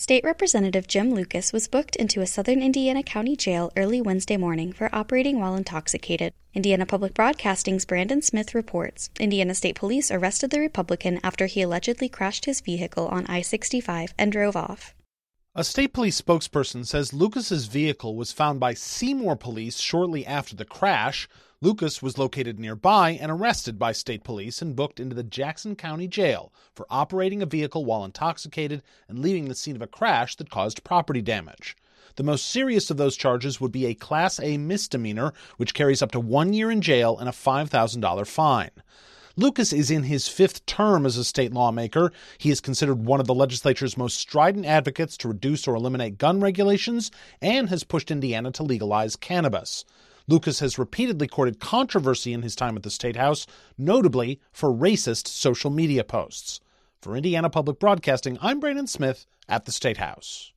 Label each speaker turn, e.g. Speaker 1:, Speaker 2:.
Speaker 1: State Representative Jim Lucas was booked into a southern Indiana County jail early Wednesday morning for operating while intoxicated. Indiana Public Broadcasting's Brandon Smith reports Indiana State Police arrested the Republican after he allegedly crashed his vehicle on I-65 and drove off.
Speaker 2: A state police spokesperson says Lucas's vehicle was found by Seymour police shortly after the crash. Lucas was located nearby and arrested by state police and booked into the Jackson County Jail for operating a vehicle while intoxicated and leaving the scene of a crash that caused property damage. The most serious of those charges would be a Class A misdemeanor, which carries up to 1 year in jail and a $5,000 fine. Lucas is in his fifth term as a state lawmaker. He is considered one of the legislature's most strident advocates to reduce or eliminate gun regulations and has pushed Indiana to legalize cannabis. Lucas has repeatedly courted controversy in his time at the State House, notably for racist social media posts. For Indiana Public Broadcasting, I'm Brandon Smith at the State House.